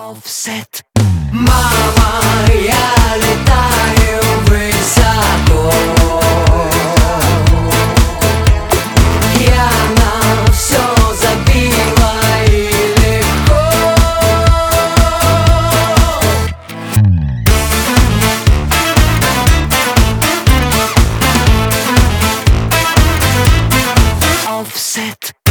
Offset. Мама, я летаю высоко, я на все забила и легко. Offset.